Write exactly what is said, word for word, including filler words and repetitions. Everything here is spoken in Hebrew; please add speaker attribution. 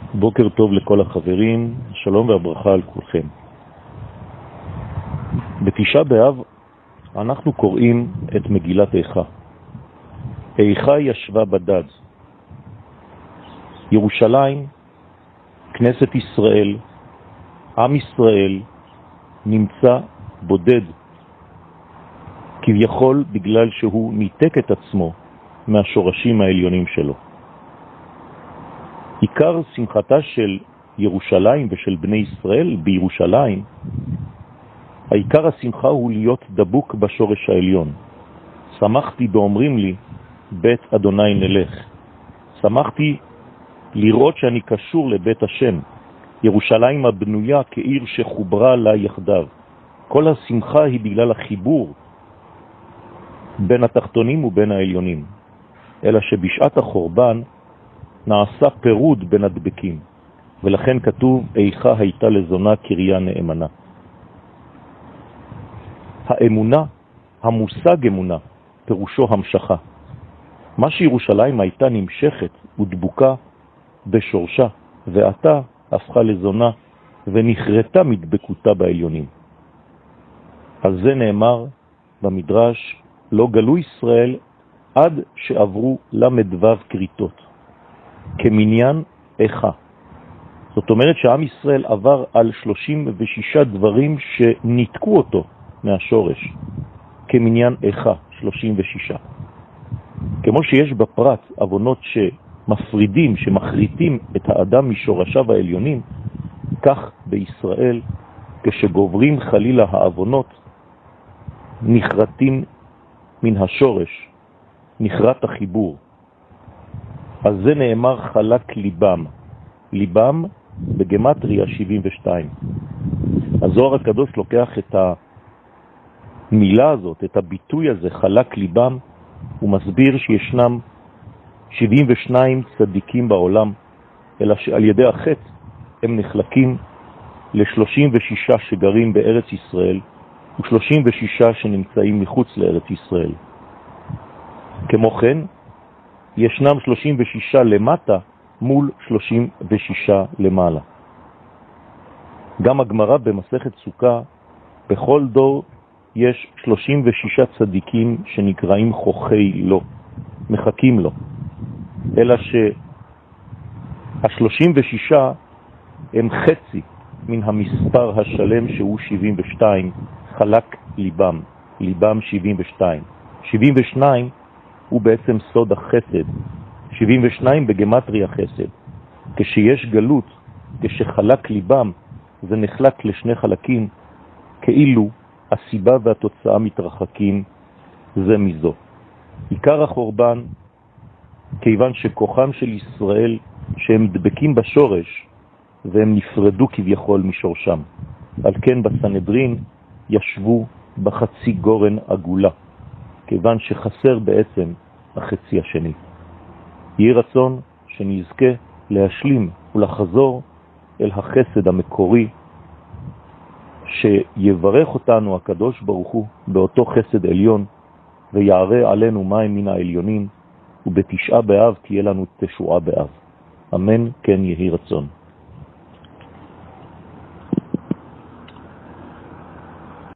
Speaker 1: בוקר טוב לכל החברים, שלום והברכה על כולכם. בתשעה באב אנחנו קוראים את מגילת איכה. איכה ישבה בדד. ירושלים, כנסת ישראל, עם ישראל, נמצא בודד, כביכול בגלל שהוא ניתק את עצמו מהשורשים העליונים שלו. עיקר שמחתה של ירושלים ושל בני ישראל בירושלים, העיקר השמחה הוא להיות דבוק בשורש העליון. שמחתי באומרים לי, בית אדוני נלך. שמחתי לראות שאני קשור לבית השם. ירושלים הבנויה כעיר שחוברה לה יחדיו. כל השמחה היא בגלל החיבור בין התחתונים ובין העליונים. אלא שבשעת החורבן נעשה פירוד בין הדבקים, ולכן כתוב, איכה הייתה לזונה קריה נאמנה. האמונה, המושג אמונה, פירושו המשכה. מה שירושלים הייתה נמשכת ודבוקה בשורשה, ועתה הפכה לזונה ונחרטה מדבקותה בעליונים. על זה נאמר במדרש, לא גלו ישראל עד שעברו למדבב קריטות. כמניין איכה. זאת אומרת שעם ישראל עבר על שלושים ושישה דברים שניתקו אותו מהשורש. כמניין איכה, שלושים ושישה. כמו שיש בפרט אבונות שמפרידים, שמחריטים את האדם משורשיו העליונים, כך בישראל, כשגוברים חלילה האבונות, נחרטים מן השורש, נחרט החיבור. אז זה נאמר חלק ליבם. ליבם בגמטריה שבעים ושתיים. הזוהר הקדוש לוקח את המילה הזאת, את הביטוי הזה, חלק ליבם, הוא מסביר שישנם שבעים ושניים צדיקים בעולם, אלא שעל ידי החטא הם נחלקים ל-שלושים ושישה שגרים בארץ ישראל, ו-שלושים ושישה שנמצאים מחוץ לארץ ישראל. כמו כן, ישנם שלושים ושישה למטה מול שלושים ושישה למעלה. גם הגמרא במסכת סוכה, בכל דור יש שלושים ושישה צדיקים שנקראים חוכי לו, מחכים לו. אלא שה-שלושים ושישה הם חצי מן המספר השלם שהוא שבעים ושתיים, חלק ליבם, ליבם שבעים ושתיים. שבעים ושתיים הוא בעצם סוד החסד. שבעים ושתיים בגמטריה חסד. כשיש גלות, כשחלק ליבם, זה נחלק לשני חלקים, כאילו הסיבה והתוצאה מתרחקים זה מזו. עיקר החורבן, כיוון שכוחם של ישראל, שהם דבקים בשורש, והם נפרדו כביכול משורשם. על כן בסנהדרין ישבו בחצי גורן עגולה. כיוון שחסר בעצם החצי השני. יהי רצון שנזכה להשלים ולחזור אל החסד המקורי, שיברך אותנו הקדוש ברוך הוא באותו חסד עליון, ויערה עלינו מים מן העליונים, ובתשעה באב תהיה לנו תשועה באב. אמן כן יהי רצון.